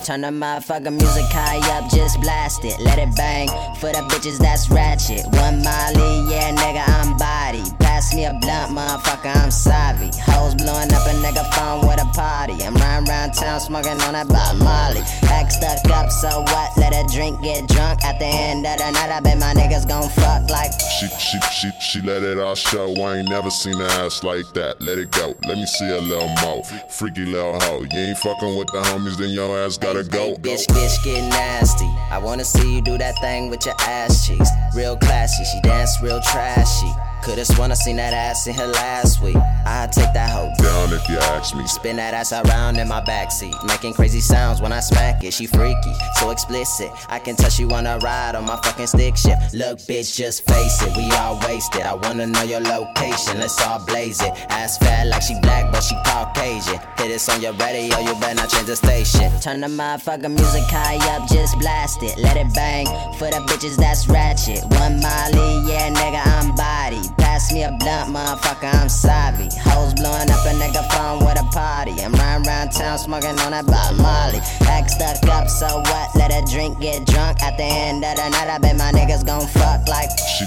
Turn the motherfucking music high up, just blast it, let it bang. For the bitches that's ratchet. One Molly, yeah nigga, I'm body. Pass me a blunt, motherfucker, I'm savvy. Hoes blowing up a nigga phone with a party. I'm riding around town smoking on that Bob Molly. Act stuck up, so what? Let her drink, get drunk. At the end of the night, I bet my niggas gon' fuck like. She let it all show. I ain't never seen her ass like that. Let it go, let me see a little more. Freaky little hoe. You ain't fucking with the homies, then your ass gotta go. Bitch, get nasty. I wanna see you do that thing with your ass cheeks. Real classy, she dance real trashy. Coulda sworn I seen that ass in her last week. I'd take that hoe down if you ask me. Spin that ass around in my backseat, making crazy sounds when I smack it. She freaky, so explicit. I can tell she wanna ride on my fucking stick shift. Look, bitch, just face it. We all wasted. I wanna know your location. Let's all blaze it. Ass fat like she black, but she Caucasian. Hit this on your radio, you better not change the station. Turn the motherfucking music high up, just blast it, let it bang. For the bitches that's ratchet. One Molly, yeah nigga, I'm body. Pass me a blunt, motherfucker, I'm savvy. Hoes blowing up a nigga phone with a party. I'm riding around town smoking on that Bob Molly. Act stuck up, so what? Let her drink, get drunk. At the end of the night, I bet my niggas gon' fuck like.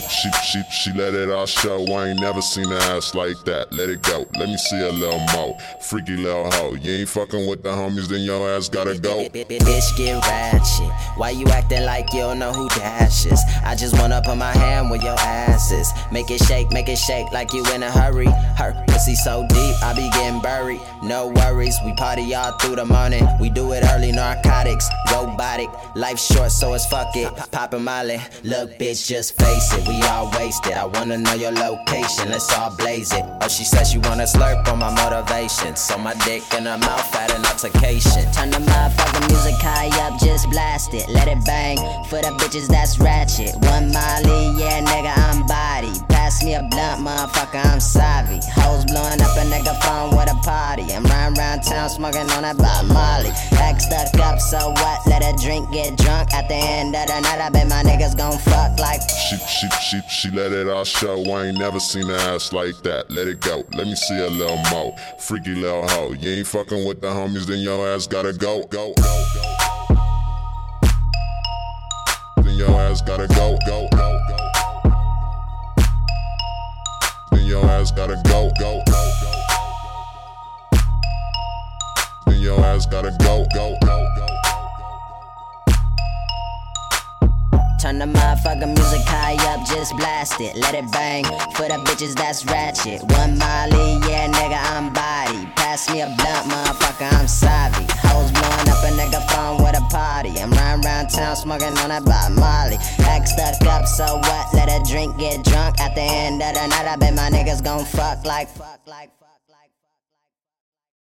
She let it all show. I ain't never seen her ass like that. Let it go, let me see a little more. Freaky little hoe. You ain't fucking with the homies, then your ass gotta go. Bitch, get ratchet. Why you acting like you don't know who Dash is? I just wanna put my hand where your ass is. Make it shake like you in a hurry. Her pussy so deep, I be getting buried. No worries, we party all through the morning. We do it early, narcotics, robotic. Life short, so it's fuck it. Poppin' Molly, look bitch, just face it. We all wasted. I wanna know your location, let's all blaze it. Oh, she said she wanna slurp on my motivation, so my dick in her mouth at an altercation. Turn the motherfucking music high up, just blast it, let it bang. For the bitches that's ratchet. One Molly, yeah nigga, I'm body. Pass me a blunt, motherfucker, I'm savvy. Hoes blowing up a nigga phone with a party. I'm riding around town smoking on that Bob Molly. Act stuck up, so what? Let her drink, get drunk. At the end of the night, I bet my niggas gon' fuck like. She let it all show. I ain't never seen her ass like that. Let it go, let me see a little more. Freaky little hoe. You ain't fucking with the homies, then your ass gotta go. Then your ass gotta go. Then your ass gotta go. Then your ass gotta go. Turn the motherfucking music high up, just blast it, let it bang. For the bitches that's ratchet. One Molly, yeah nigga, I'm body. Pass me a blunt, motherfucker, I'm savvy. Hoes blowing up a nigga phone with a party. I'm riding around town smoking on that Bob Molly. Act stuck up, so what? Let her drink, get drunk. At the end of the night, I bet my niggas gon' fuck like.